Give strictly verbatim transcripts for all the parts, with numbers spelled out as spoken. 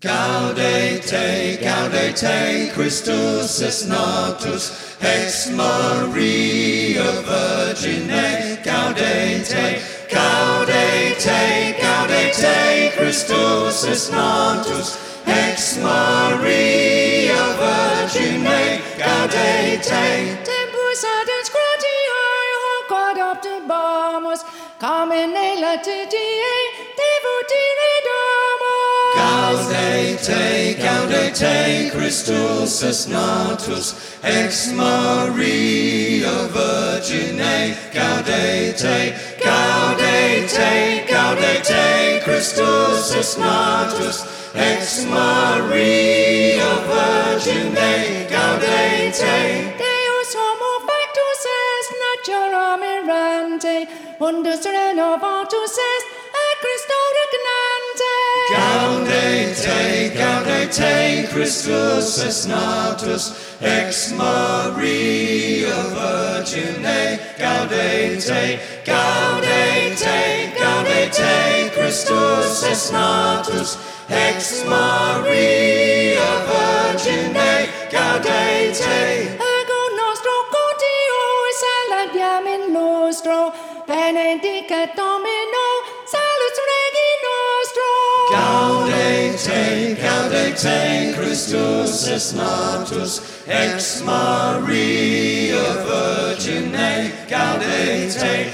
Gaudete, gaudete, Christus est natus, ex Maria Virgine. Gaudete, gaudete, gaudete, Christus est natus, ex Maria Virgine. Gaudete. Tempus adens gratiae hoc adoptabamus, carmine latitiae devotire damus. Gaudete, gaudete, Christus est natus, ex Maria Virgine. Gaudete, gaudete, gaudete, Christus est natus, ex Maria Virgine. Gaudete. Deus homo factus est natura mirante, mundus renovatus est et Christo regnante. Gaudete, gaudete, Christus est natus, ex Maria Virgine. Gaudete, gaudete, gaudete, Christus est natus, ex Maria Virgine. Gaudete. Ego nostro Deus saladiam in lustro, benedicat Domino, salus Regi nostro. Gaudete, gaudete, Christus est natus, ex Maria Virgine. Gaudete,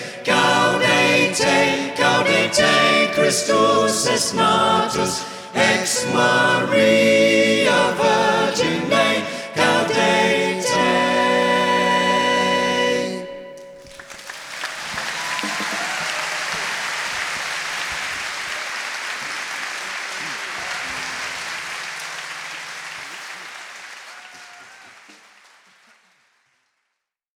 gaudete, gaudete, Christus est natus, ex Maria